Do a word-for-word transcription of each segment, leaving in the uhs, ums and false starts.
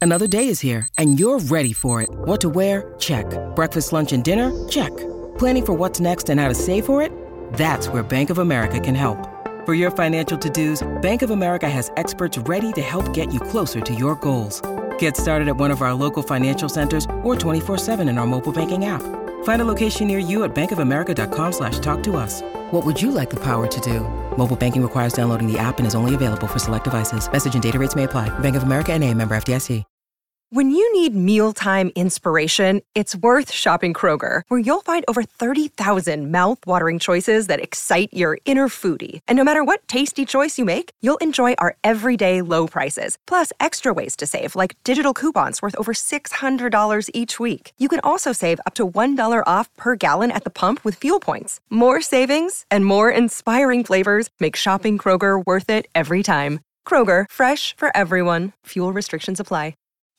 Another day is here, and you're ready for it. What to wear? Check. Breakfast, lunch, and dinner? Check. Planning for what's next and how to save for it? That's where Bank of America can help. For your financial to-dos, Bank of America has experts ready to help get you closer to your goals. Get started at one of our local financial centers or twenty-four seven in our mobile banking app. Find a location near you at bankofamerica.com slash talk to us. What would you like the power to do? Mobile banking requires downloading the app and is only available for select devices. Message and data rates may apply. Bank of America N A, member F D I C. When you need mealtime inspiration, it's worth shopping Kroger, where you'll find over thirty thousand mouth-watering choices that excite your inner foodie. And no matter what tasty choice you make, you'll enjoy our everyday low prices, plus extra ways to save, like digital coupons worth over six hundred dollars each week. You can also save up to one dollar off per gallon at the pump with fuel points. More savings and more inspiring flavors make shopping Kroger worth it every time. Kroger, fresh for everyone. Fuel restrictions apply.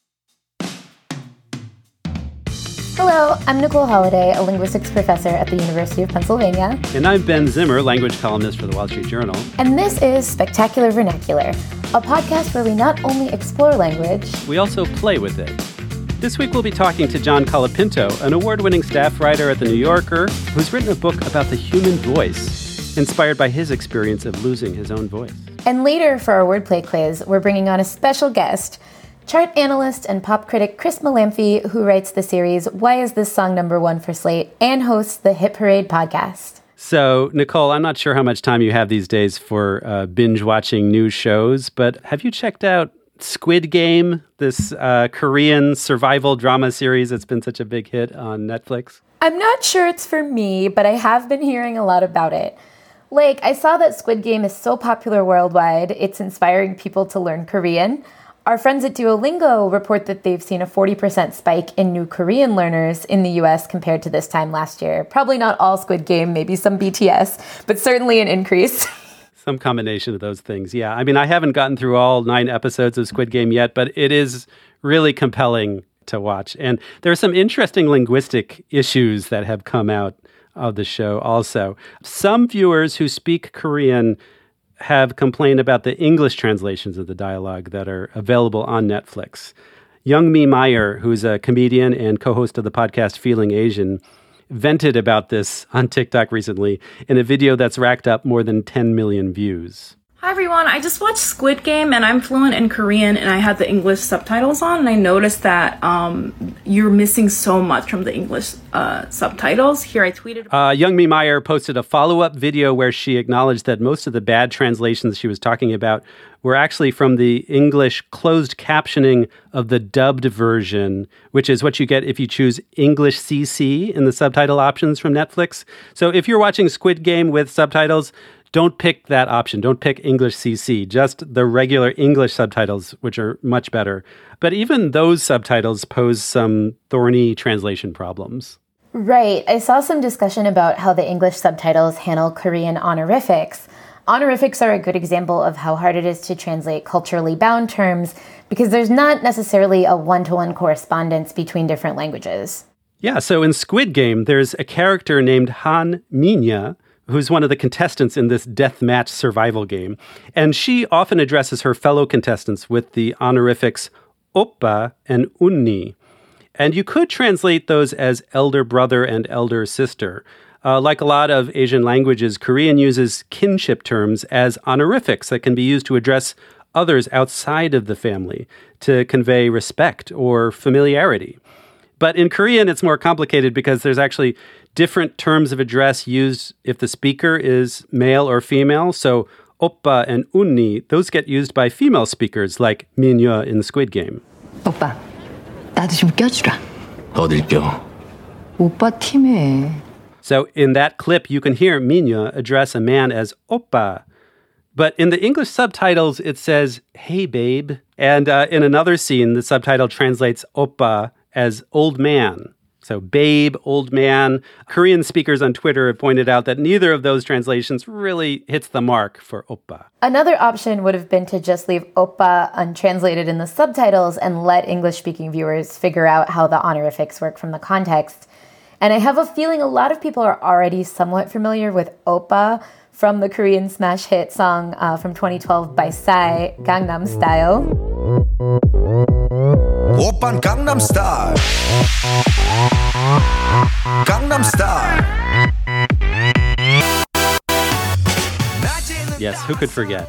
Hello, I'm Nicole Holliday, a linguistics professor at the University of Pennsylvania. And I'm Ben Zimmer, language columnist for the Wall Street Journal. And this is Spectacular Vernacular, a podcast where we not only explore language, we also play with it. This week we'll be talking to John Colapinto, an award-winning staff writer at The New Yorker, who's written a book about the human voice, inspired by his experience of losing his own voice. And later, for our wordplay quiz, we're bringing on a special guest, chart analyst and pop critic Chris Malamphy, who writes the series Why Is This Song Number One for Slate and hosts the Hit Parade podcast. So, Nicole, I'm not sure how much time you have these days for uh, binge-watching new shows, but have you checked out Squid Game, this uh, Korean survival drama series that's been such a big hit on Netflix? I'm not sure it's for me, but I have been hearing a lot about it. Like, I saw that Squid Game is so popular worldwide, it's inspiring people to learn Korean. Our friends at Duolingo report that they've seen a forty percent spike in new Korean learners in the U S compared to this time last year. Probably not all Squid Game, maybe some B T S, but certainly an increase. Some combination of those things, yeah. I mean, I haven't gotten through all nine episodes of Squid Game yet, but it is really compelling to watch. And there are some interesting linguistic issues that have come out of the show also. Some viewers who speak Korean have complained about the English translations of the dialogue that are available on Netflix. Youngmi Meyer, who's a comedian and co-host of the podcast Feeling Asian, vented about this on TikTok recently in a video that's racked up more than ten million views. Hi everyone, I just watched Squid Game and I'm fluent in Korean and I had the English subtitles on and I noticed that um, you're missing so much from the English uh, subtitles. Here I tweeted. Uh, Youngmi Meyer posted a follow-up video where she acknowledged that most of the bad translations she was talking about were actually from the English closed captioning of the dubbed version, which is what you get if you choose English C C in the subtitle options from Netflix. So if you're watching Squid Game with subtitles, don't pick that option. Don't pick English C C, just the regular English subtitles, which are much better. But even those subtitles pose some thorny translation problems. Right. I saw some discussion about how the English subtitles handle Korean honorifics. Honorifics are a good example of how hard it is to translate culturally bound terms because there's not necessarily a one-to-one correspondence between different languages. Yeah, so in Squid Game, there's a character named Han Minya, who's one of the contestants in this deathmatch survival game. And she often addresses her fellow contestants with the honorifics oppa and unni. And you could translate those as elder brother and elder sister. Uh, like a lot of Asian languages, Korean uses kinship terms as honorifics that can be used to address others outside of the family to convey respect or familiarity. But in Korean, it's more complicated because there's actually different terms of address used if the speaker is male or female. So oppa and unni, those get used by female speakers like Minya in the Squid Game. 오빠, 나도 좀 껴주라. 어딜 껴? 오빠 팀에. So in that clip, you can hear Minya address a man as oppa. But in the English subtitles, it says, hey, babe. And uh, in another scene, the subtitle translates oppa as old man. So babe, old man. Korean speakers on Twitter have pointed out that neither of those translations really hits the mark for oppa. Another option would have been to just leave oppa untranslated in the subtitles and let English-speaking viewers figure out how the honorifics work from the context. And I have a feeling a lot of people are already somewhat familiar with oppa from the Korean smash hit song uh, from twenty twelve by Psy, Gangnam Style. Gangnam Style. Gangnam Style. Yes, who could forget?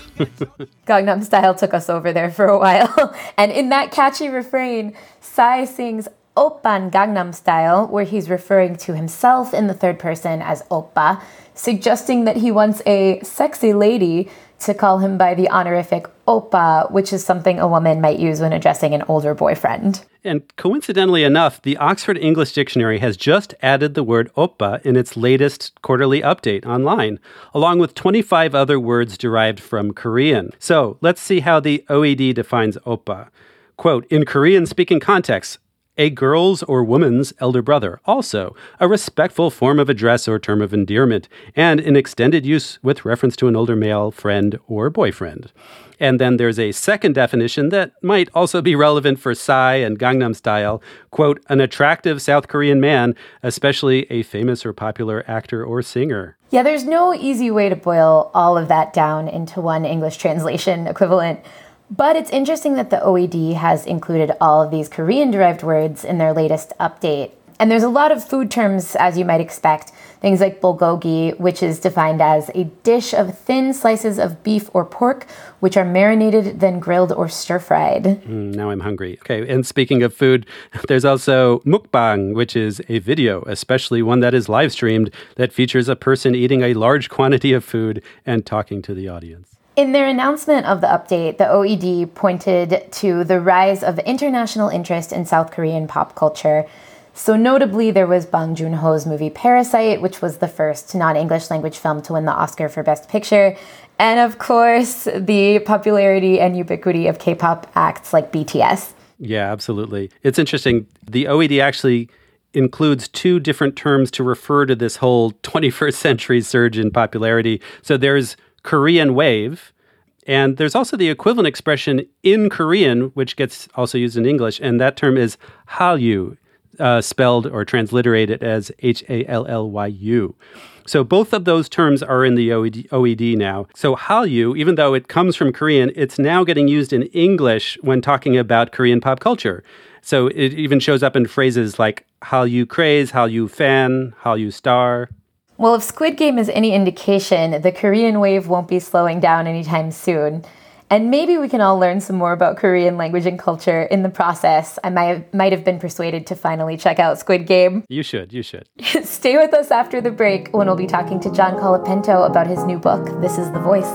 Gangnam Style took us over there for a while. And in that catchy refrain, Psy sings Oppan Gangnam Style, where he's referring to himself in the third person as Oppa, suggesting that he wants a sexy lady to call him by the honorific Oppa, which is something a woman might use when addressing an older boyfriend. And coincidentally enough, the Oxford English Dictionary has just added the word Oppa in its latest quarterly update online, along with twenty-five other words derived from Korean. So let's see how the O E D defines Oppa. Quote, in Korean-speaking contexts, a girl's or woman's elder brother, also a respectful form of address or term of endearment, and in extended use with reference to an older male friend or boyfriend. And then there's a second definition that might also be relevant for Psy and Gangnam Style. Quote, an attractive South Korean man, especially a famous or popular actor or singer. Yeah, there's no easy way to boil all of that down into one English translation equivalent. But it's interesting that the O E D has included all of these Korean-derived words in their latest update. And there's a lot of food terms, as you might expect. Things like bulgogi, which is defined as a dish of thin slices of beef or pork, which are marinated, then grilled or stir-fried. Mm, now I'm hungry. Okay, and speaking of food, there's also mukbang, which is a video, especially one that is live-streamed, that features a person eating a large quantity of food and talking to the audience. In their announcement of the update, the O E D pointed to the rise of international interest in South Korean pop culture. So notably, there was Bong Joon-ho's movie Parasite, which was the first non-English language film to win the Oscar for Best Picture. And of course, the popularity and ubiquity of K-pop acts like B T S. Yeah, absolutely. It's interesting. The O E D actually includes two different terms to refer to this whole twenty-first century surge in popularity. So there's Korean wave, and there's also the equivalent expression in Korean, which gets also used in English, and that term is Hallyu, uh, spelled or transliterated as H A L L Y U. So both of those terms are in the O E D now. So Hallyu, even though it comes from Korean, it's now getting used in English when talking about Korean pop culture. So it even shows up in phrases like Hallyu craze, Hallyu fan, Hallyu star. Well, if Squid Game is any indication, the Korean wave won't be slowing down anytime soon. And maybe we can all learn some more about Korean language and culture in the process. I might have, might have been persuaded to finally check out Squid Game. You should, you should. Stay with us after the break when we'll be talking to John Colapinto about his new book, This is the Voice.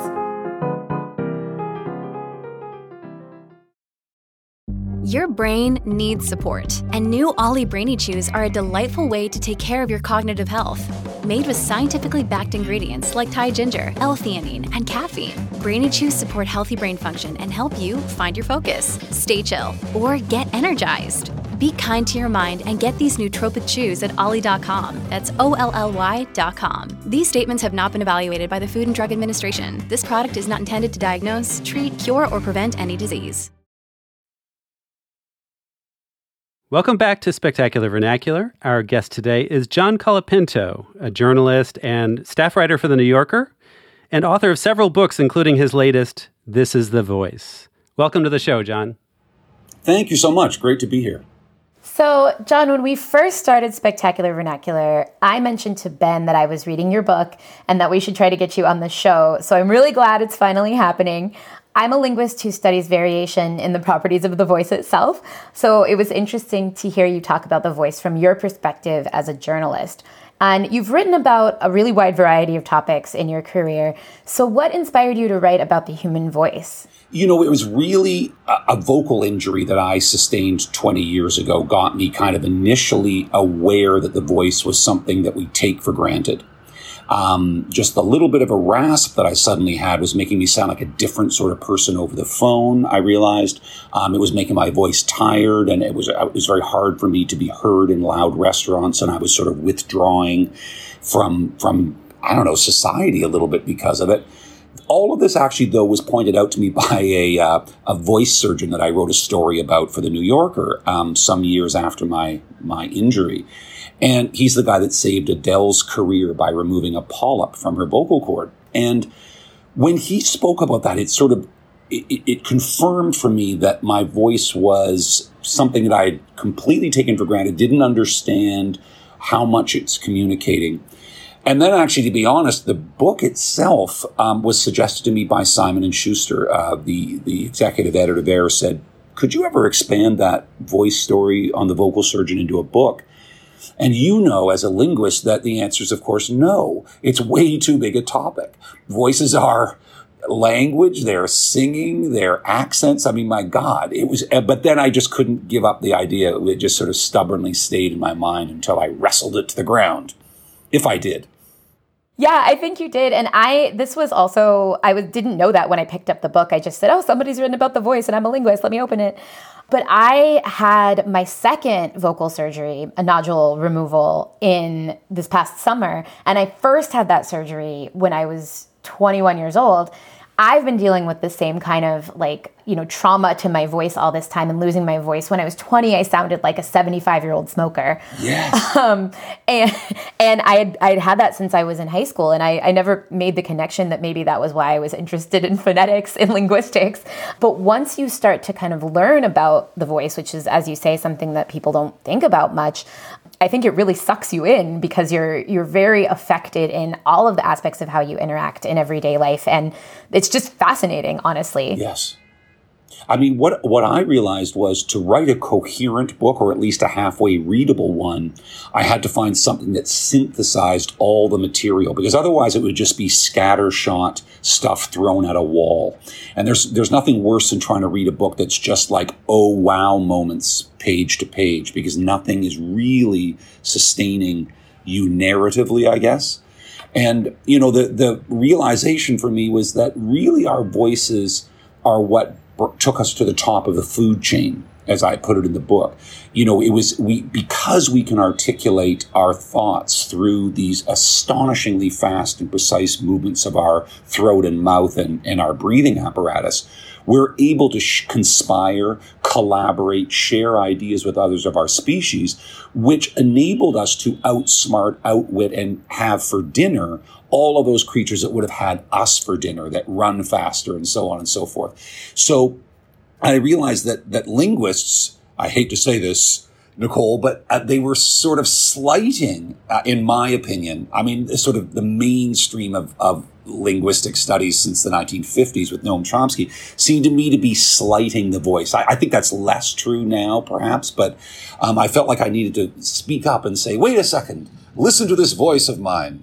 Your brain needs support, and new Ollie Brainy Chews are a delightful way to take care of your cognitive health. Made with scientifically backed ingredients like Thai ginger, L-theanine, and caffeine, Brainy Chews support healthy brain function and help you find your focus, stay chill, or get energized. Be kind to your mind and get these nootropic chews at ollie dot com. That's O L L Y dot com. These statements have not been evaluated by the Food and Drug Administration. This product is not intended to diagnose, treat, cure, or prevent any disease. Welcome back to Spectacular Vernacular. Our guest today is John Colapinto, a journalist and staff writer for The New Yorker, and author of several books, including his latest, This is the Voice. Welcome to the show, John. Thank you so much. Great to be here. So, John, when we first started Spectacular Vernacular, I mentioned to Ben that I was reading your book and that we should try to get you on the show. So I'm really glad it's finally happening. I'm a linguist who studies variation in the properties of the voice itself. So it was interesting to hear you talk about the voice from your perspective as a journalist. And you've written about a really wide variety of topics in your career. So what inspired you to write about the human voice? You know, it was really a, a vocal injury that I sustained twenty years ago got me kind of initially aware that the voice was something that we take for granted. Um, just a little bit of a rasp that I suddenly had was making me sound like a different sort of person over the phone, I realized. Um, it was making my voice tired, and it was, it was very hard for me to be heard in loud restaurants, and I was sort of withdrawing from, from, I don't know, society a little bit because of it. All of this actually, though, was pointed out to me by a uh, a voice surgeon that I wrote a story about for The New Yorker um, some years after my my injury. And he's the guy that saved Adele's career by removing a polyp from her vocal cord. And when he spoke about that, it sort of it, it confirmed for me that my voice was something that I had completely taken for granted, didn't understand how much it's communicating. And then actually, to be honest, the book itself um, was suggested to me by Simon and Schuster. Uh, the, the executive editor there said, could you ever expand that voice story on the vocal surgeon into a book? And you know, as a linguist, that the answer is, of course, no. It's way too big a topic. Voices are language, they're singing, they're accents. I mean, my God, it was, but then I just couldn't give up the idea. It just sort of stubbornly stayed in my mind until I wrestled it to the ground, if I did. Yeah, I think you did. And I, this was also, I was, didn't know that when I picked up the book. I just said, oh, somebody's written about the voice and I'm a linguist. Let me open it. But I had my second vocal surgery, a nodule removal, in this past summer. And I first had that surgery when I was twenty-one years old. I've been dealing with the same kind of like, you know, trauma to my voice all this time and losing my voice. When I was twenty, I sounded like a seventy-five-year-old smoker. Yes. Um, and and I had I'd had that since I was in high school, and I, I never made the connection that maybe that was why I was interested in phonetics and linguistics. But once you start to kind of learn about the voice, which is, as you say, something that people don't think about much, I think it really sucks you in because you're you're very affected in all of the aspects of how you interact in everyday life. And it's just fascinating, honestly. Yes. I mean, what, what I realized was to write a coherent book, or at least a halfway readable one, I had to find something that synthesized all the material, because otherwise it would just be scattershot stuff thrown at a wall. And there's there's nothing worse than trying to read a book that's just like, oh, wow moments page to page, because nothing is really sustaining you narratively, I guess. And, you know, the, the realization for me was that really our voices are what took us to the top of the food chain, as I put it in the book. You know, it was we because we can articulate our thoughts through these astonishingly fast and precise movements of our throat and mouth and, and our breathing apparatus, we're able to sh- conspire, collaborate, share ideas with others of our species, which enabled us to outsmart, outwit, and have for dinner all of those creatures that would have had us for dinner, that run faster and so on and so forth. So I realized that that linguists, I hate to say this, Nicole, but uh, they were sort of slighting, uh, in my opinion, I mean, sort of the mainstream of, of linguistic studies since the nineteen fifties with Noam Chomsky seemed to me to be slighting the voice. I, I think that's less true now, perhaps, but um, I felt like I needed to speak up and say, wait a second, listen to this voice of mine.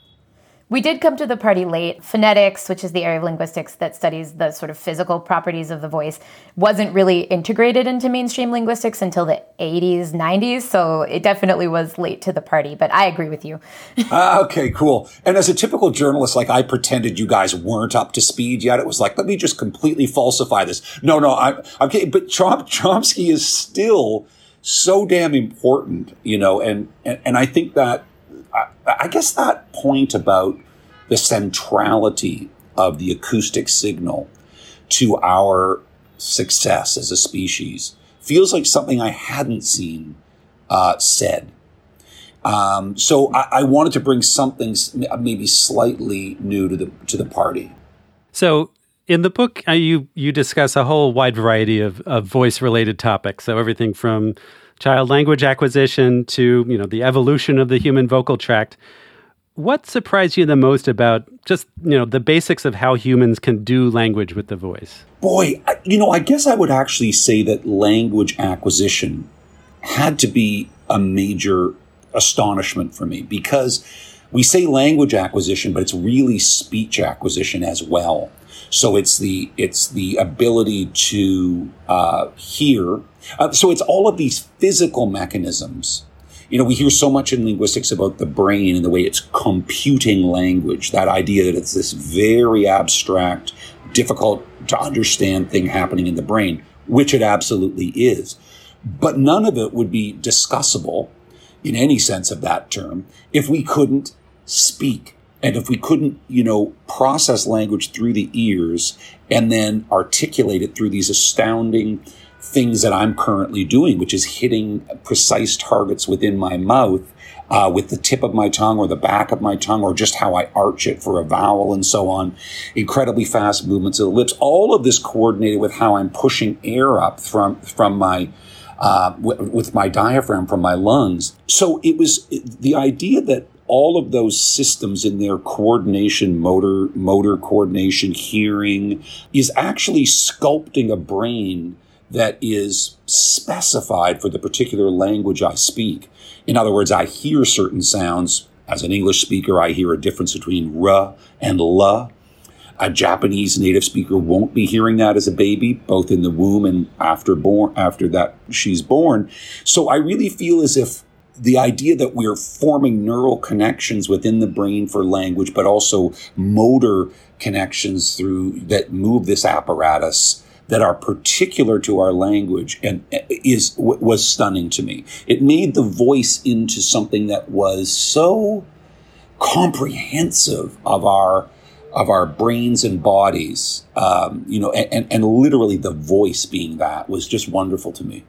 We did come to the party late. Phonetics, which is the area of linguistics that studies the sort of physical properties of the voice, wasn't really integrated into mainstream linguistics until the eighties, nineties. So it definitely was late to the party, but I agree with you. uh, okay, cool. And as a typical journalist, like I pretended you guys weren't up to speed yet. It was like, let me just completely falsify this. No, no, I'm okay. But Chom- Chomsky is still so damn important, you know, and, and, and I think that I guess that point about the centrality of the acoustic signal to our success as a species feels like something I hadn't seen uh, said. Um, so I, I wanted to bring something maybe slightly new to the to the party. So in the book, uh, you you discuss a whole wide variety of, of voice-related topics. So everything from child language acquisition to, you know, the evolution of the human vocal tract. What surprised you the most about just, you know, the basics of how humans can do language with the voice? Boy, I, you know, I guess I would actually say that language acquisition had to be a major astonishment for me, because we say language acquisition, but it's really speech acquisition as well. So it's the it's the ability to uh, hear. Uh, so it's all of these physical mechanisms. You know, we hear so much in linguistics about the brain and the way it's computing language, that idea that it's this very abstract, difficult to understand thing happening in the brain, which it absolutely is. But none of it would be discussable in any sense of that term if we couldn't speak. And if we couldn't, you know, process language through the ears and then articulate it through these astounding things that I'm currently doing, which is hitting precise targets within my mouth uh, with the tip of my tongue or the back of my tongue, or just how I arch it for a vowel and so on. Incredibly fast movements of the lips. All of this coordinated with how I'm pushing air up from, from my, uh, w- with my diaphragm from my lungs. So it was the idea that all of those systems in their coordination, motor, motor coordination, hearing, is actually sculpting a brain that is specified for the particular language I speak. In other words, I hear certain sounds. As an English speaker, I hear a difference between R and L. A Japanese native speaker won't be hearing that as a baby, both in the womb and after born, after that she's born. So I really feel as if the idea that we're forming neural connections within the brain for language, but also motor connections through that move this apparatus that are particular to our language, and is was stunning to me. It made the voice into something that was so comprehensive of our of our brains and bodies. Um, you know, and, and literally the voice being that was just wonderful to me.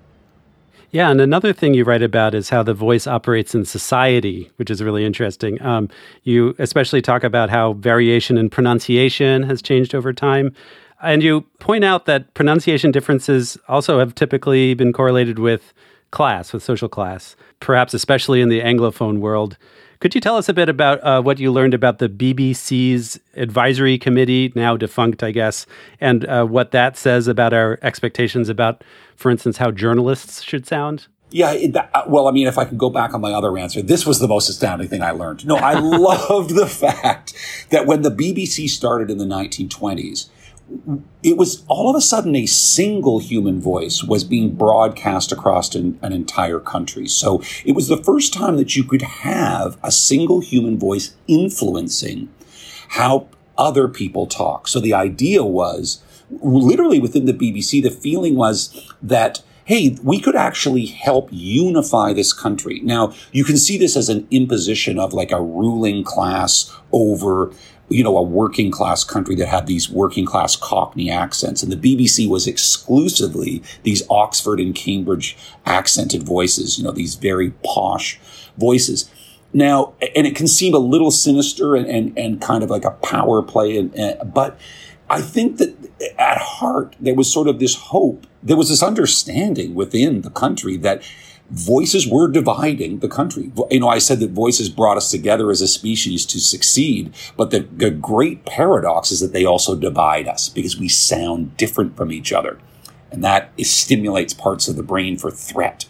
Yeah, and another thing you write about is how the voice operates in society, which is really interesting. Um, you especially talk about how variation in pronunciation has changed over time. And you point out that pronunciation differences also have typically been correlated with class, with social class, perhaps especially in the Anglophone world. Could you tell us a bit about uh, what you learned about the B B C's advisory committee, now defunct, I guess, and uh, what that says about our expectations about, for instance, how journalists should sound? Yeah, it, that, well, I mean, if I could go back on my other answer, this was the most astounding thing I learned. No, I loved the fact that when the B B C started in the nineteen twenties, it was all of a sudden a single human voice was being broadcast across an, an entire country. So it was the first time that you could have a single human voice influencing how other people talk. So the idea was, literally within the B B C, the feeling was that, hey, we could actually help unify this country. Now, you can see this as an imposition of like a ruling class over, you know, a working class country that had these working class Cockney accents. And the B B C was exclusively these Oxford and Cambridge accented voices, you know, these very posh voices. Now, and it can seem a little sinister and, and, and kind of like a power play, and, and, but I think that at heart, there was sort of this hope. There was this understanding within the country that voices were dividing the country. You know, I said that voices brought us together as a species to succeed, but the, the great paradox is that they also divide us because we sound different from each other. And that is, stimulates parts of the brain for threat.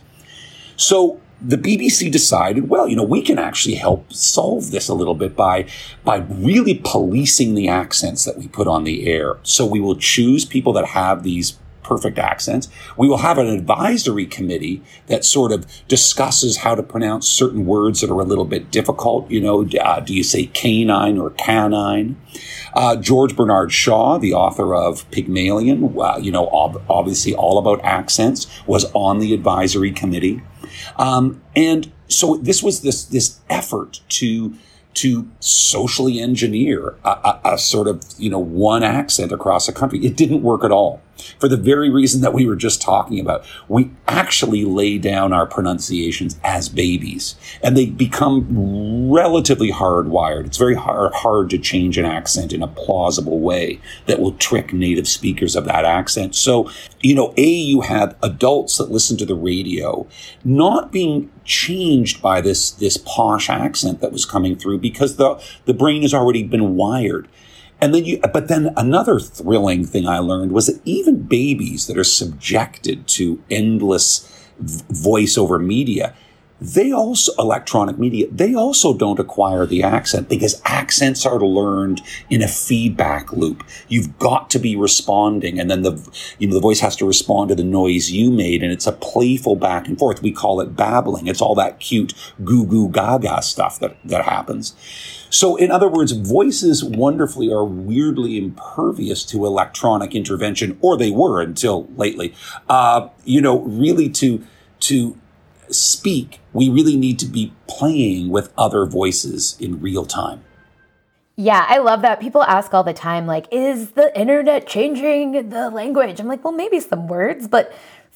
So the B B C decided, well, you know, we can actually help solve this a little bit by, by really policing the accents that we put on the air. So we will choose people that have these perfect accents. We will have an advisory committee that sort of discusses how to pronounce certain words that are a little bit difficult. You know, uh, do you say canine or canine? Uh, George Bernard Shaw, the author of Pygmalion, uh, you know, ob- obviously all about accents, was on the advisory committee. Um, and so this was this, this effort to, to socially engineer a, a, a sort of, you know, one accent across a country. It didn't work at all. For the very reason that we were just talking about. We actually lay down our pronunciations as babies, and they become relatively hardwired. It's very hard, hard to change an accent in a plausible way that will trick native speakers of that accent. So, you know, A, you have adults that listen to the radio not being changed by this, this posh accent that was coming through because the, the brain has already been wired. And then you, but then another thrilling thing I learned was that even babies that are subjected to endless voice over media, they also, electronic media, they also don't acquire the accent because accents are learned in a feedback loop. You've got to be responding, and then the, you know, the voice has to respond to the noise you made, and it's a playful back and forth. We call it babbling. It's all that cute goo goo gaga stuff that, that happens. So in other words, voices wonderfully are weirdly impervious to electronic intervention, or they were until lately. Uh, you know, really to, to speak, we really need to be playing with other voices in real time. Yeah, I love that. People ask all the time, like, is the internet changing the language? I'm like, well, maybe some words, but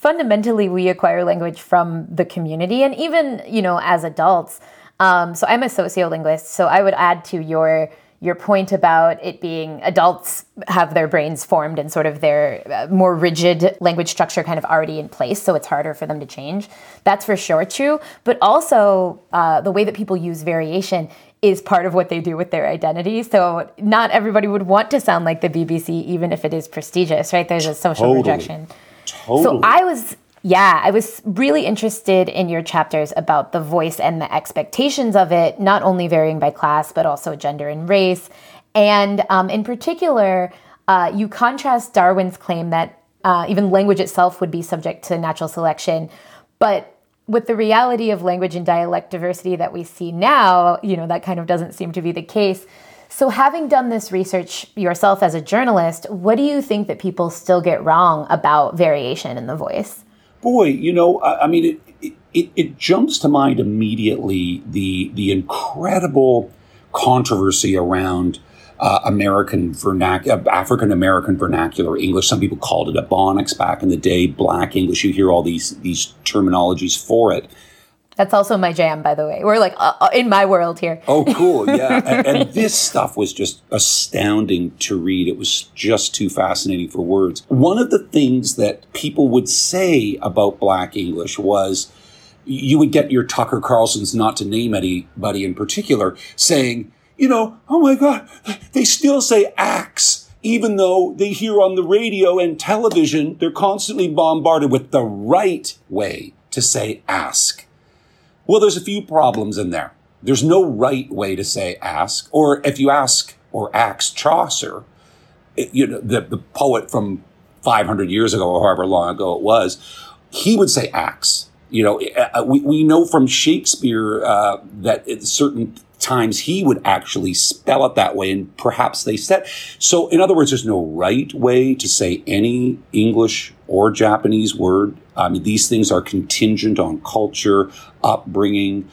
fundamentally we acquire language from the community, and even, you know, as adults. Um, so I'm a sociolinguist, so I would add to your your point about it being adults have their brains formed and sort of their uh, more rigid language structure kind of already in place, so it's harder for them to change. That's for sure true. But also uh, the way that people use variation is part of what they do with their identity. So not everybody would want to sound like the B B C, even if it is prestigious, right? There's a social Totally. rejection. Totally. So I was... Yeah, I was really interested in your chapters about the voice and the expectations of it, not only varying by class, but also gender and race. And um, in particular, uh, you contrast Darwin's claim that uh, even language itself would be subject to natural selection. But with the reality of language and dialect diversity that we see now, you know, that kind of doesn't seem to be the case. So having done this research yourself as a journalist, what do you think that people still get wrong about variation in the voice? Boy, you know, I, I mean, it, it, it jumps to mind immediately the the incredible controversy around uh, American vernacular, African American vernacular English. Some people called it Ebonics back in the day, Black English. You hear all these these terminologies for it. That's also my jam, by the way. We're like uh, in my world here. Oh, cool. Yeah. and, and this stuff was just astounding to read. It was just too fascinating for words. One of the things that people would say about Black English was you would get your Tucker Carlsons, not to name anybody in particular, saying, you know, oh my God, they still say axe, even though they hear on the radio and television, they're constantly bombarded with the right way to say ask. Well, there's a few problems in there. There's no right way to say ask, or if you ask or axe Chaucer, it, you know, the, the poet from five hundred years ago or however long ago it was, he would say axe. You know, we, we know from Shakespeare uh, that at certain times he would actually spell it that way, and perhaps they said. So in other words, there's no right way to say any English or Japanese word. I mean, these things are contingent on culture, upbringing.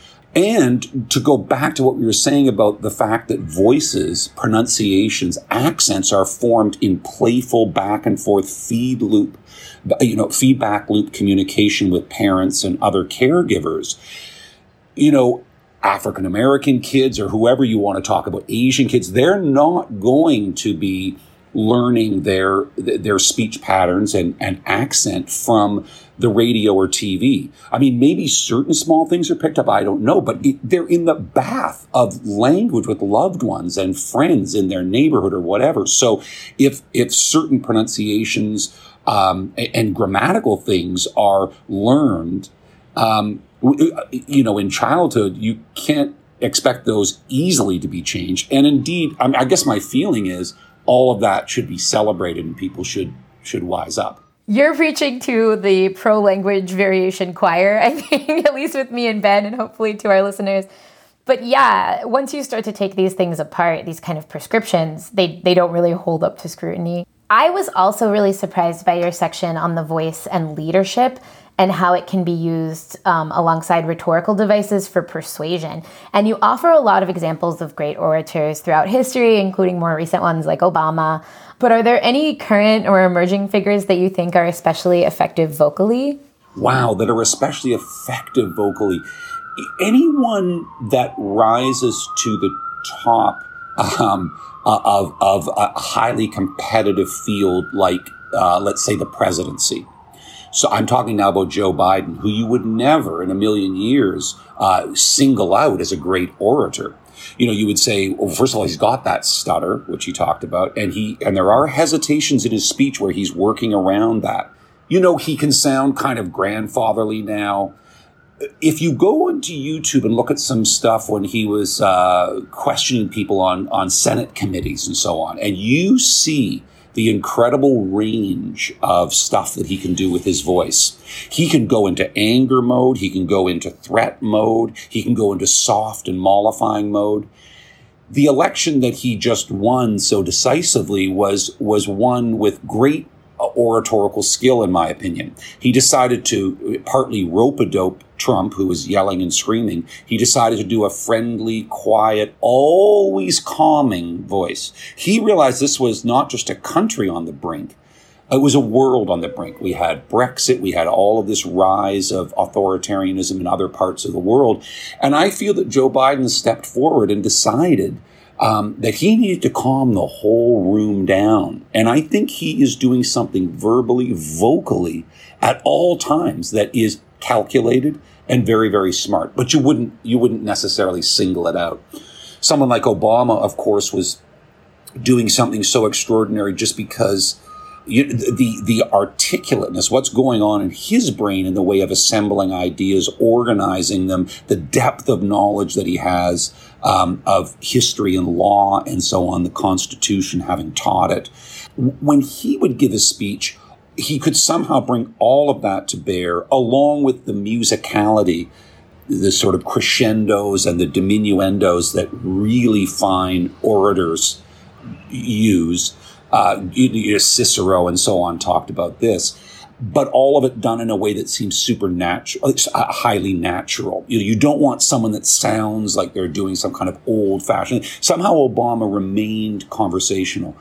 And to go back to what we were saying about the fact that voices, pronunciations, accents are formed in playful back and forth feed loop, you know, feedback loop communication with parents and other caregivers. You know, African American kids or whoever you want to talk about, Asian kids, they're not going to be learning their their speech patterns and, and accent from the radio or T V. I mean, maybe certain small things are picked up, I don't know, but it, they're in the bath of language with loved ones and friends in their neighborhood or whatever. So if if certain pronunciations um, and, and grammatical things are learned, um, you know, in childhood, you can't expect those easily to be changed. And indeed, I mean, I guess my feeling is all of that should be celebrated and people should should wise up. You're preaching to the pro-language variation choir, I think, at least with me and Ben, and hopefully to our listeners. But yeah, once you start to take these things apart, these kind of prescriptions, they, they don't really hold up to scrutiny. I was also really surprised by your section on the voice and leadership and how it can be used um, alongside rhetorical devices for persuasion. And you offer a lot of examples of great orators throughout history, including more recent ones like Obama. But are there any current or emerging figures that you think are especially effective vocally? Wow, that are especially effective vocally. Anyone that rises to the top um, of, of a highly competitive field like, uh, let's say, the presidency. So I'm talking now about Joe Biden, who you would never in a million years uh, single out as a great orator. You know, you would say, well, first of all, he's got that stutter, which he talked about, and he and there are hesitations in his speech where he's working around that. You know, he can sound kind of grandfatherly now. If you go into YouTube and look at some stuff when he was uh, questioning people on, on Senate committees and so on, and you see the incredible range of stuff that he can do with his voice. He can go into anger mode. He can go into threat mode. He can go into soft and mollifying mode. The election that he just won so decisively was, was one with great oratorical skill, in my opinion. He decided to partly rope-a-dope Trump, who was yelling and screaming. He decided to do a friendly, quiet, always calming voice. He realized this was not just a country on the brink, It was a world on the brink. We had Brexit. We had all of this rise of authoritarianism in other parts of the world. And I feel that Joe Biden stepped forward and decided um, that he needed to calm the whole room down. And I think he is doing something verbally, vocally, at all times that is calculated and very, very smart. But you wouldn't, you wouldn't necessarily single it out. Someone like Obama, of course, was doing something so extraordinary just because You, the the articulateness, what's going on in his brain in the way of assembling ideas, organizing them, the depth of knowledge that he has um, of history and law and so on, the Constitution, having taught it. When he would give a speech, he could somehow bring all of that to bear, along with the musicality, the sort of crescendos and the diminuendos that really fine orators use. Uh, Cicero and so on talked about this, but all of it done in a way that seems supernatural, uh, highly natural. You, you don't want someone that sounds like they're doing some kind of old-fashioned. Somehow Obama remained conversational.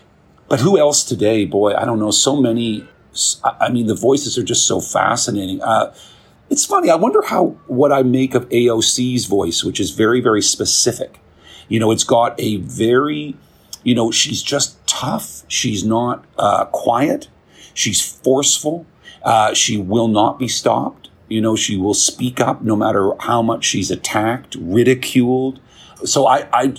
But who else today? Boy, I don't know. So many. I mean, the voices are just so fascinating. Uh, it's funny. I wonder how what I make of A O C's voice, which is very, very specific. You know, it's got a very. You know, she's just tough. She's not uh, quiet. She's forceful. Uh, she will not be stopped. You know, she will speak up no matter how much she's attacked, ridiculed. So I, I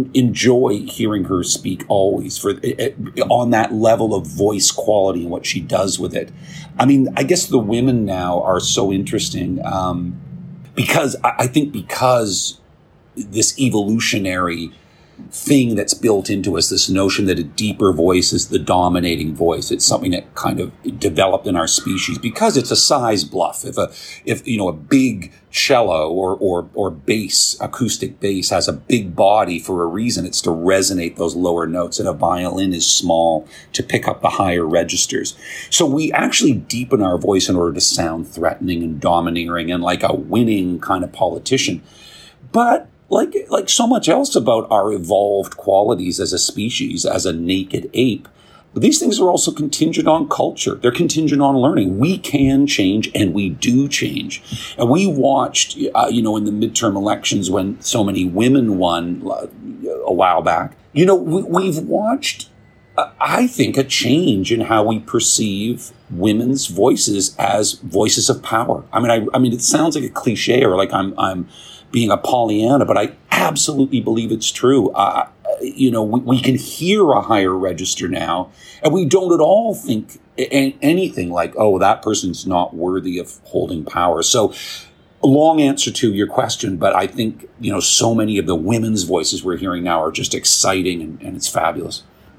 enjoy hearing her speak always for on that level of voice quality and what she does with it. I mean, I guess the women now are so interesting um, because I, I think because this evolutionary thing that's built into us, this notion that a deeper voice is the dominating voice. It's something that kind of developed in our species because it's a size bluff. If a, if, you know, a big cello or, or, or bass, acoustic bass has a big body for a reason, it's to resonate those lower notes, and a violin is small to pick up the higher registers. So we actually deepen our voice in order to sound threatening and domineering and like a winning kind of politician. But Like like so much else about our evolved qualities as a species, as a naked ape, these things are also contingent on culture. They're contingent on learning. We can change, and we do change. And we watched, uh, you know, in the midterm elections when so many women won uh, a while back, you know, we, we've watched, uh, I think, a change in how we perceive women's voices as voices of power. I mean, I, I mean, it sounds like a cliche or like I'm I'm being a Pollyanna, but I absolutely believe it's true. Uh, you know, we, we can hear a higher register now, and we don't at all think a- anything like, oh, that person's not worthy of holding power. So, a long answer to your question, but I think, you know, so many of the women's voices we're hearing now are just exciting, and, and it's fabulous.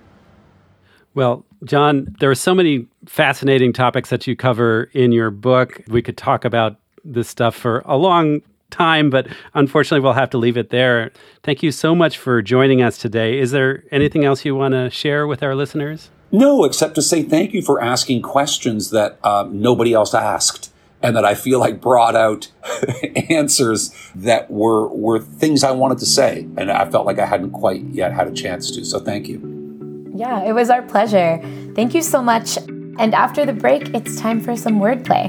Well, John, there are so many fascinating topics that you cover in your book. We could talk about this stuff for a long time, but unfortunately we'll have to leave it there. Thank you so much for joining us today. Is there anything else you want to share with our listeners? No, except to say thank you for asking questions that uh, nobody else asked, and that I feel like brought out answers that were were things I wanted to say, and I felt like I hadn't quite yet had a chance to. So thank you. Yeah, it was our pleasure. Thank you so much. And after the break, it's time for some wordplay.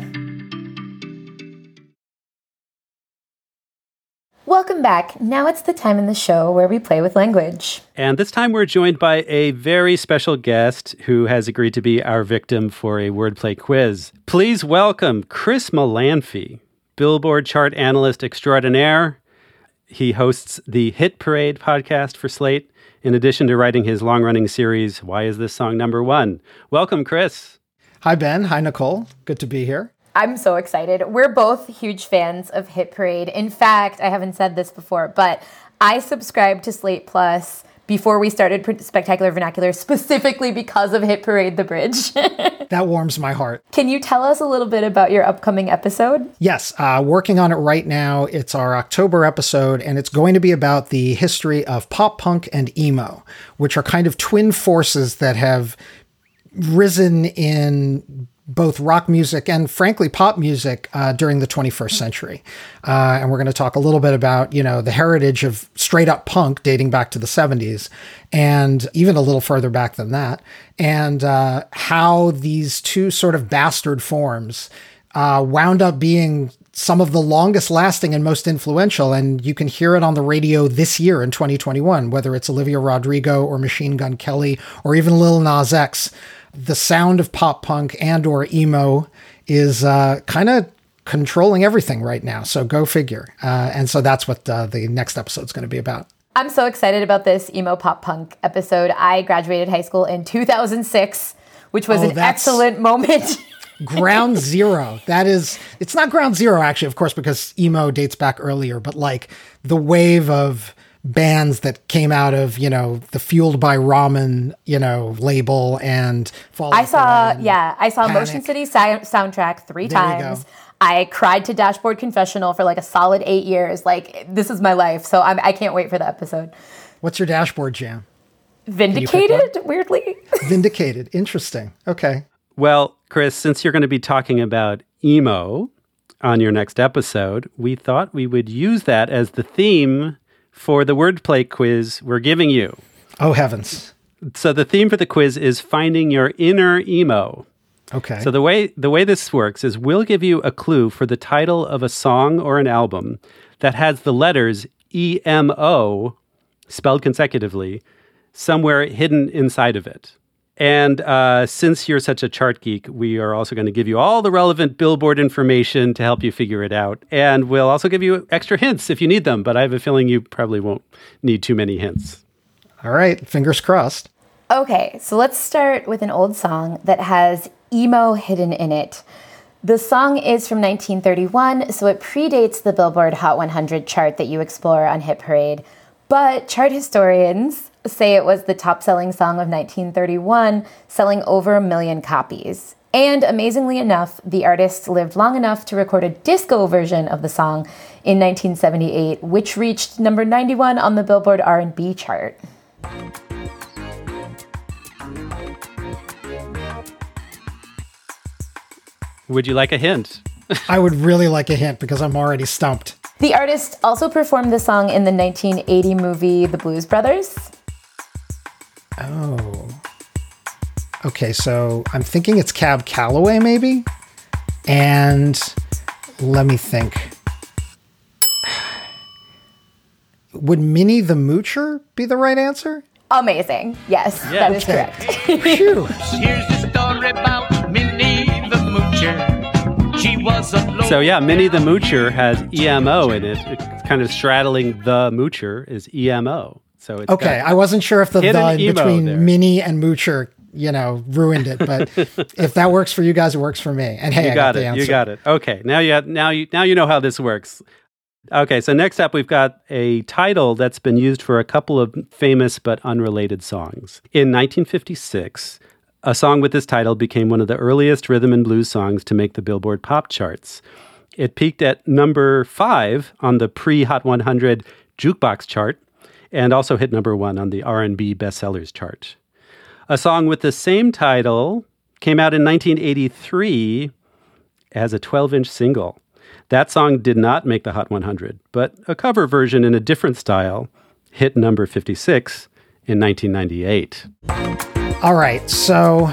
Welcome back. Now it's the time in the show where we play with language. And this time we're joined by a very special guest who has agreed to be our victim for a wordplay quiz. Please welcome Chris Molanphy, Billboard chart analyst extraordinaire. He hosts the Hit Parade podcast for Slate, in addition to writing his long-running series, Why Is This Song Number One? Welcome, Chris. Hi, Ben. Hi, Nicole. Good to be here. I'm so excited. We're both huge fans of Hit Parade. In fact, I haven't said this before, but I subscribed to Slate Plus before we started Spectacular Vernacular specifically because of Hit Parade, The Bridge. That warms my heart. Can you tell us a little bit about your upcoming episode? Yes, uh, working on it right now. It's our October episode, and it's going to be about the history of pop punk and emo, which are kind of twin forces that have risen in both rock music and, frankly, pop music uh, during the twenty-first century. Uh, and we're going to talk a little bit about, you know, the heritage of straight up punk dating back to the seventies and even a little further back than that. And uh, how these two sort of bastard forms uh, wound up being some of the longest lasting and most influential. And you can hear it on the radio this year in twenty twenty-one, whether it's Olivia Rodrigo or Machine Gun Kelly or even Lil Nas X. The sound of pop punk and or emo is uh, kind of controlling everything right now. So go figure. Uh, and so that's what uh, the next episode is going to be about. I'm so excited about this emo pop punk episode. I graduated high school in two thousand six, which was oh, an excellent moment. Ground zero. That is, it's not ground zero actually, of course, because emo dates back earlier, but like the wave of bands that came out of, you know, the Fueled by Ramen, you know, label and Fall I saw, and yeah, I saw Panic. Motion City si- soundtrack three There you times. go. I cried to Dashboard Confessional for like a solid eight years. Like, this is my life. So I'm, I can't wait for the episode. What's your Dashboard jam? Vindicated, weirdly. Vindicated. Interesting. Okay. Well, Chris, since you're going to be talking about emo on your next episode, we thought we would use that as the theme for the wordplay quiz we're giving you. Oh, heavens. So the theme for the quiz is finding your inner emo. Okay. So the way the way this works is we'll give you a clue for the title of a song or an album that has the letters E M O spelled consecutively somewhere hidden inside of it. And uh, since you're such a chart geek, we are also going to give you all the relevant Billboard information to help you figure it out. And we'll also give you extra hints if you need them, but I have a feeling you probably won't need too many hints. All right. Fingers crossed. Okay, so let's start with an old song that has emo hidden in it. The song is from nineteen thirty-one, so it predates the Billboard Hot one hundred chart that you explore on Hit Parade. But chart historians say it was the top-selling song of nineteen thirty-one, selling over a million copies. And amazingly enough, the artist lived long enough to record a disco version of the song in nineteen seventy-eight, which reached number ninety-one on the Billboard R and B chart. Would you like a hint? I would really like a hint because I'm already stumped. The artist also performed the song in the nineteen eighty movie The Blues Brothers. Oh. Okay, so I'm thinking it's Cab Calloway, maybe? And let me think. Would Minnie the Moocher be the right answer? Amazing. Yes, Yeah. that is Okay. correct. Phew. Here's the story about Minnie the Moocher. She was a So yeah, Minnie the Moocher has E M O in it. It's kind of straddling the Moocher is E M O. So it's Okay, got I wasn't sure if the hidden the in emo between there. Minnie and Moocher, you know, ruined it. But if that works for you guys, it works for me. And hey, You I got got the it. answer. You got it. Okay. Now you have, now you now you know how this works. Okay, so next up we've got a title that's been used for a couple of famous but unrelated songs. In nineteen fifty-six, a song with this title became one of the earliest rhythm and blues songs to make the Billboard pop charts. It peaked at number five on the pre-Hot one hundred jukebox chart and also hit number one on the R and B bestsellers chart. A song with the same title came out in nineteen eighty-three as a twelve-inch single. That song did not make the Hot one hundred, but a cover version in a different style hit number fifty-six in nineteen ninety-eight. All right, so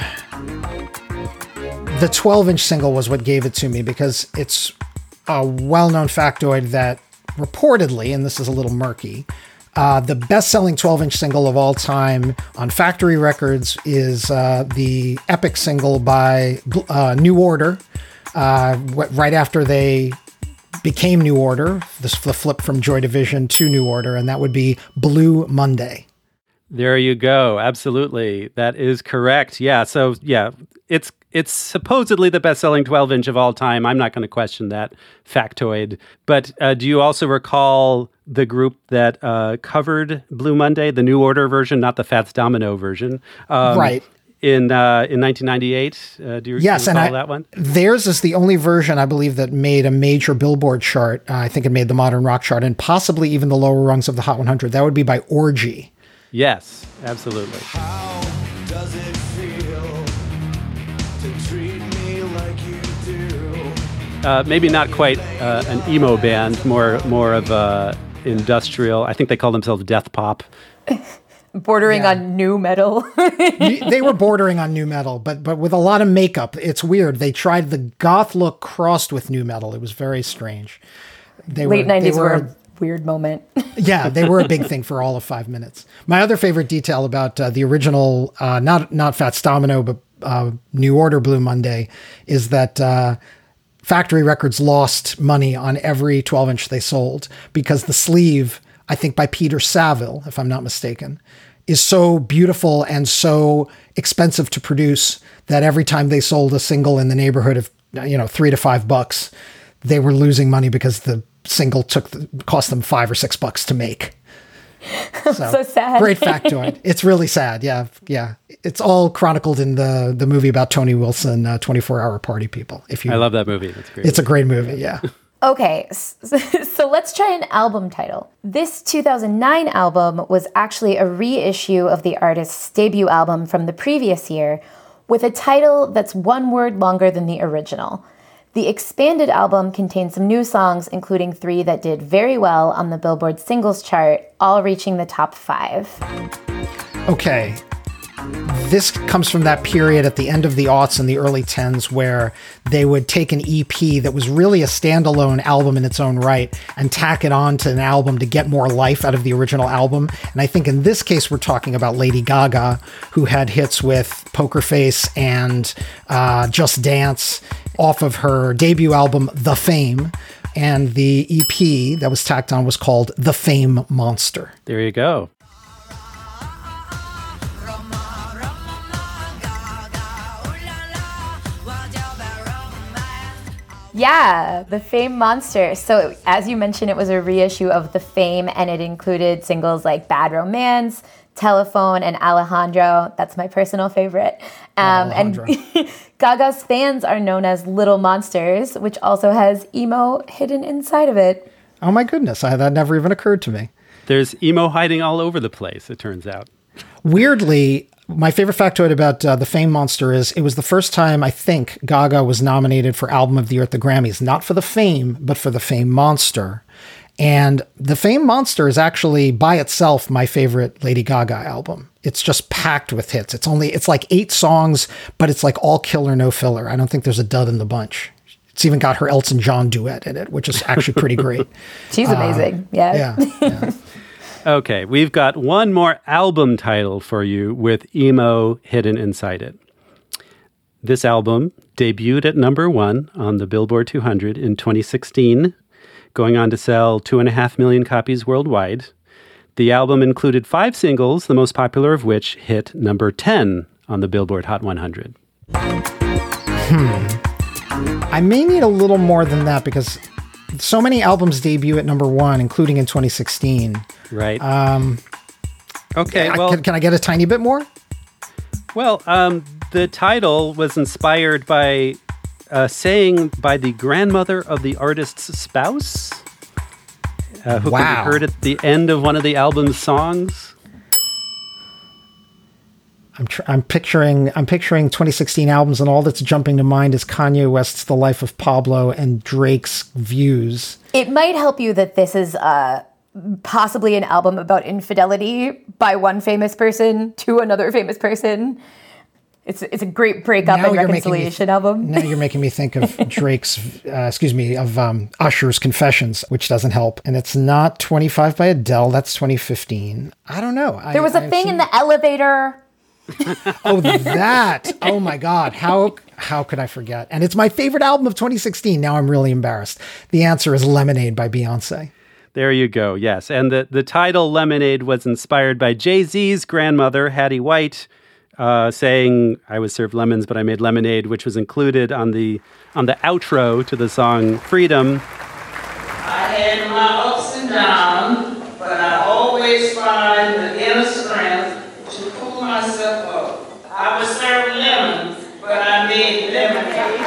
the twelve-inch single was what gave it to me because it's a well-known factoid that reportedly, and this is a little murky, uh, the best-selling twelve-inch single of all time on Factory Records is uh, the epic single by uh, New Order, uh, right after they became New Order, this the flip from Joy Division to New Order, and that would be Blue Monday. There you go. Absolutely. That is correct. Yeah. So, yeah, it's it's supposedly the best-selling twelve-inch of all time. I'm not going to question that factoid. But uh, do you also recall the group that uh, covered Blue Monday, the New Order version, not the Fats Domino version? Um, right. In uh, in nineteen ninety-eight, uh, do you, yes, do you recall and I, that one? Theirs is the only version, I believe, that made a major Billboard chart. Uh, I think it made the Modern Rock chart and possibly even the lower rungs of the Hot one hundred. That would be by Orgy. Yes, absolutely. How does it feel to treat me uh, maybe not quite uh, an emo band, more more of a industrial. I think they call themselves death pop. Bordering Yeah. on new metal. You- they were bordering on new metal, but but with a lot of makeup. It's weird. They tried the goth look crossed with new metal. It was very strange. They Late were, nineties they were, were a weird moment. yeah, they were a big thing for all of five minutes. My other favorite detail about uh, the original, uh, not not Fats Domino, but uh, New Order Blue Monday, is that uh, Factory Records lost money on every twelve inch they sold because the sleeve, I think by Peter Saville, if I'm not mistaken, is so beautiful and so expensive to produce that every time they sold a single in the neighborhood of, you know, three to five bucks, they were losing money because the single took the, cost them five or six bucks to make. So, So sad. Great factoid. It's really sad. Yeah. Yeah. It's all chronicled in the, the movie about Tony Wilson, uh, twenty-four hour Party People. If you, I love that movie. That's great. It's a great movie. Yeah. Okay, so, so let's try an album title. This two thousand nine album was actually a reissue of the artist's debut album from the previous year with a title that's one word longer than the original. The expanded album contains some new songs, including three that did very well on the Billboard singles chart, all reaching the top five. Okay. This comes from that period at the end of the aughts and the early tens where they would take an E P that was really a standalone album in its own right and tack it on to an album to get more life out of the original album. And I think in this case, we're talking about Lady Gaga, who had hits with Poker Face and uh, Just Dance off of her debut album, The Fame. And the E P that was tacked on was called The Fame Monster. There you go. Yeah, The Fame Monster. So as you mentioned, it was a reissue of The Fame, and it included singles like Bad Romance, Telephone, and Alejandro. That's my personal favorite. Um, and Gaga's fans are known as Little Monsters, which also has emo hidden inside of it. Oh my goodness, I, that never even occurred to me. There's emo hiding all over the place, it turns out. Weirdly, my favorite factoid about uh, The Fame Monster is it was the first time I think Gaga was nominated for Album of the Year at the Grammys, not for The Fame, but for The Fame Monster. And The Fame Monster is actually by itself my favorite Lady Gaga album. It's just packed with hits. It's only, it's like eight songs, but it's like all killer, no filler. I don't think there's a dud in the bunch. It's even got her Elton John duet in it, which is actually pretty great. She's amazing. Uh, yeah. Yeah. yeah. Okay, we've got one more album title for you with emo hidden inside it. This album debuted at number one on the Billboard two hundred in twenty sixteen, going on to sell two and a half million copies worldwide. The album included five singles, the most popular of which hit number ten on the Billboard Hot one hundred. Hmm. I may need a little more than that because so many albums debut at number one, including in twenty sixteen. Right. Um, okay, yeah, well... Can, can I get a tiny bit more? Well, um, the title was inspired by a saying by the grandmother of the artist's spouse, uh, who wow. could be heard at the end of one of the album's songs. I'm tr- I'm picturing I'm picturing twenty sixteen albums, and all that's jumping to mind is Kanye West's The Life of Pablo and Drake's Views. It might help you that this is uh, possibly an album about infidelity by one famous person to another famous person. It's it's a great breakup Now and you're reconciliation making me, album. Now you're making me think of Drake's, uh, excuse me, of um, Usher's Confessions, which doesn't help. And it's not twenty-five by Adele. That's twenty fifteen. I don't know. There I, was a I thing assume... in the elevator. Oh, that. Oh, my God. How how could I forget? And it's my favorite album of twenty sixteen. Now I'm really embarrassed. The answer is Lemonade by Beyonce. There you go. Yes. And the, the title Lemonade was inspired by Jay-Z's grandmother, Hattie White, uh, saying, I was served lemons, but I made lemonade, which was included on the on the outro to the song Freedom. I had my ups and downs, but I always find the inner strength to pull myself up. I was served lemons, but I made lemonade.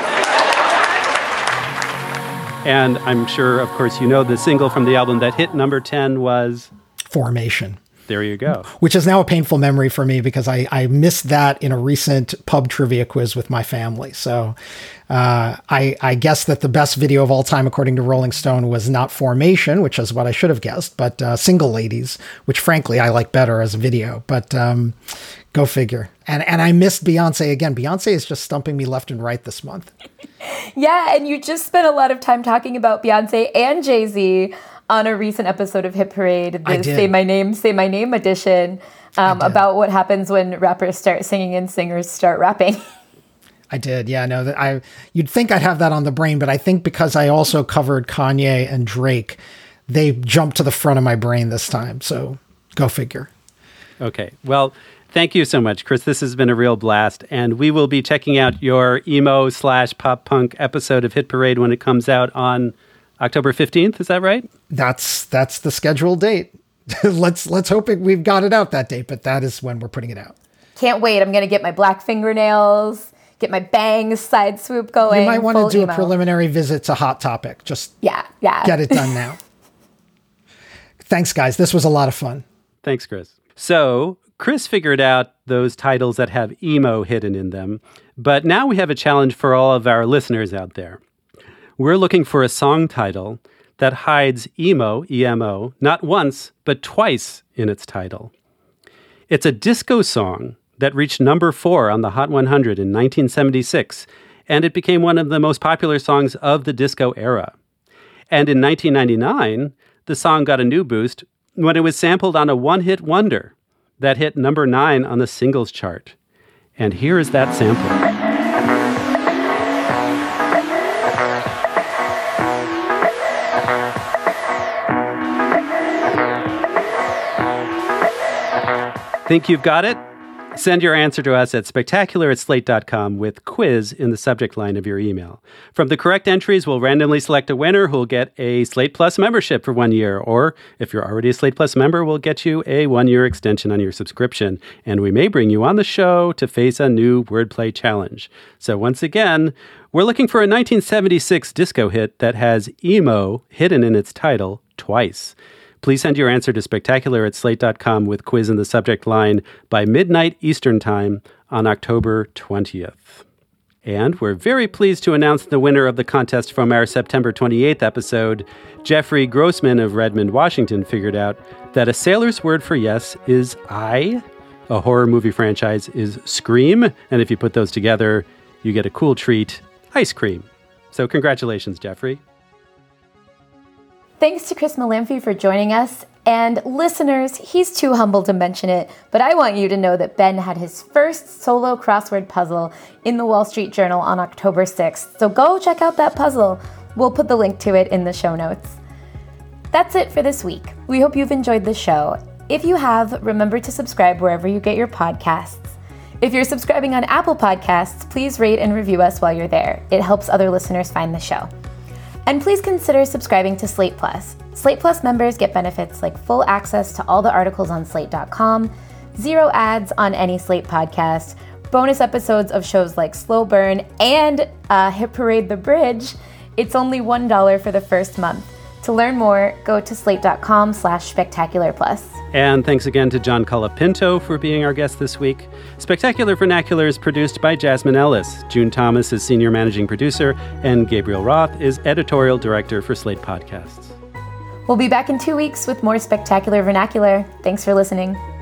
And I'm sure, of course, you know the single from the album that hit number ten was... Formation. There you go. Which is now a painful memory for me because I, I missed that in a recent pub trivia quiz with my family. So uh, I, I guess that the best video of all time, according to Rolling Stone, was not Formation, which is what I should have guessed, but uh, Single Ladies, which frankly I like better as a video. But um, go figure. And and I missed Beyonce again. Beyonce is just stumping me left and right this month. Yeah, and you just spent a lot of time talking about Beyonce and Jay-Z on a recent episode of Hit Parade, the Say My Name, Say My Name edition, um, about what happens when rappers start singing and singers start rapping. I did, yeah. No, that I you'd think I'd have that on the brain, but I think because I also covered Kanye and Drake, they jumped to the front of my brain this time. So go figure. Okay, well, thank you so much, Chris. This has been a real blast, and we will be checking out your emo slash pop punk episode of Hit Parade when it comes out on October fifteenth. Is that right? That's that's the scheduled date. let's let's hope it, we've got it out that date, but that is when we're putting it out. Can't wait. I'm going to get my black fingernails, get my bangs side swoop going. You might want to do emo. a preliminary visit to Hot Topic. Just yeah, yeah. get it done now. Thanks, guys. This was a lot of fun. Thanks, Chris. So Chris figured out those titles that have emo hidden in them, but now we have a challenge for all of our listeners out there. We're looking for a song title that hides emo, E M O, not once, but twice in its title. It's a disco song that reached number four on the Hot one hundred in nineteen seventy-six, and it became one of the most popular songs of the disco era. And in nineteen ninety-nine, the song got a new boost when it was sampled on a one-hit wonder that hit number nine on the singles chart. And here is that sample. Think you've got it? Send your answer to us at spectacular at slate dot com with quiz in the subject line of your email. From the correct entries, we'll randomly select a winner who'll get a Slate Plus membership for one year. Or if you're already a Slate Plus member, we'll get you a one-year extension on your subscription. And we may bring you on the show to face a new wordplay challenge. So once again, we're looking for a nineteen seventy-six disco hit that has emo hidden in its title twice. Please send your answer to spectacular at slate dot com with quiz in the subject line by midnight Eastern Time on October twentieth. And we're very pleased to announce the winner of the contest from our September twenty-eighth episode. Jeffrey Grossman of Redmond, Washington, figured out that a sailor's word for yes is I, a horror movie franchise is Scream, and if you put those together, you get a cool treat, ice cream. So congratulations, Jeffrey. Thanks to Chris Molanphy for joining us. And listeners, he's too humble to mention it, but I want you to know that Ben had his first solo crossword puzzle in the Wall Street Journal on October sixth. So go check out that puzzle. We'll put the link to it in the show notes. That's it for this week. We hope you've enjoyed the show. If you have, remember to subscribe wherever you get your podcasts. If you're subscribing on Apple Podcasts, please rate and review us while you're there. It helps other listeners find the show. And please consider subscribing to Slate Plus. Slate Plus members get benefits like full access to all the articles on slate dot com, zero ads on any Slate podcast, bonus episodes of shows like Slow Burn, and uh, Hit Parade The Bridge. It's only one dollar for the first month. To learn more, go to slate dot com slash spectacular plus. And thanks again to John Colapinto for being our guest this week. Spectacular Vernacular is produced by Jasmine Ellis. June Thomas is senior managing producer, and Gabriel Roth is editorial director for Slate Podcasts. We'll be back in two weeks with more Spectacular Vernacular. Thanks for listening.